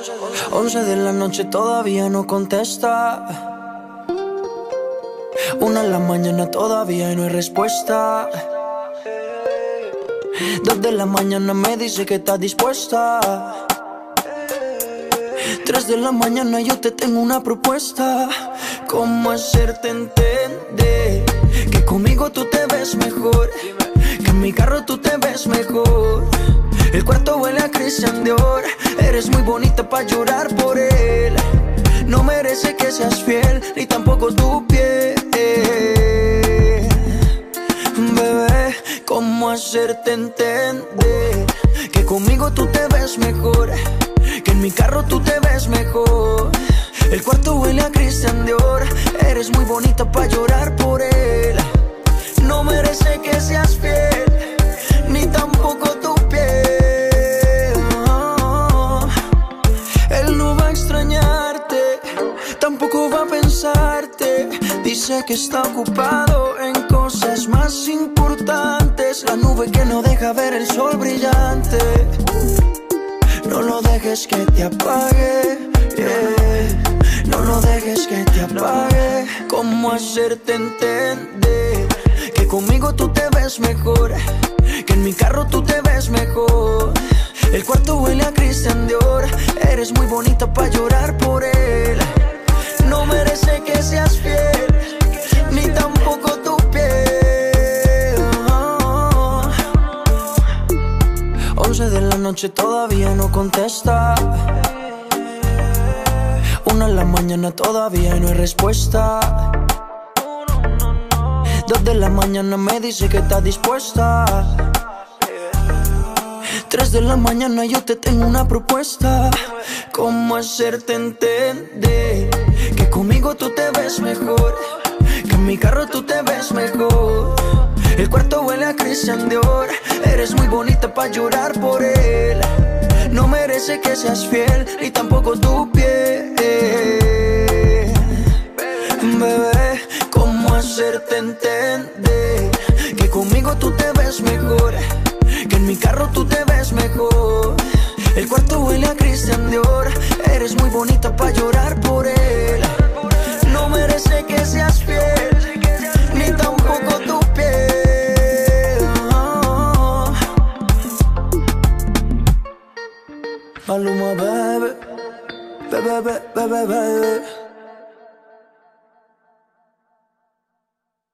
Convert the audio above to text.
11 de la noche todavía no contesta. 1 de la mañana todavía no hay respuesta. 2 de la mañana me dice que está dispuesta. 3 de la mañana yo te tengo una propuesta. ¿Cómo hacerte entender que conmigo tú te ves mejor? Que en mi carro tú te ves mejor. El cuarto huele a Christian Dior. Eres muy bonita pa' llorar por él. No merece que seas fiel, ni tampoco tu piel. Bebé, ¿cómo hacerte entender que conmigo tú te ves mejor? Que en mi carro tú te ves mejor. El cuarto huele a Christian Dior. Eres muy bonita pa' llorar por él. No merece que seas fiel, ni tampoco tu piel. Él no va a extrañarte, tampoco va a pensarte. Dice que está ocupado en cosas más importantes. La nube que no deja ver el sol brillante. No lo dejes que te apague, yeah. No lo dejes que te apague. ¿Cómo hacerte entender que conmigo tú te ves mejor? Que en mi carro tú te ves mejor. El cuarto huele a Christian Dior. Eres muy bonita pa' llorar por él. No merece que seas fiel, ni tampoco tu piel. 11 de la noche todavía no contesta. 1 de la mañana todavía no hay respuesta. 2 de la mañana me dice que está dispuesta. 3 de la mañana yo te tengo una propuesta. ¿Cómo hacerte entender que conmigo tú te ves mejor? Que en mi carro tú te ves mejor. El cuarto huele a Christian Dior. Eres muy bonita pa' llorar por él. No merece que seas fiel, ni tampoco tu piel. Bebé, ¿cómo hacerte entender que conmigo tú te ves mejor? Que en mi carro tú te ves mejor. El cuarto huele a Christian Dior. Eres muy bonita pa' llorar por él. No merece que seas fiel.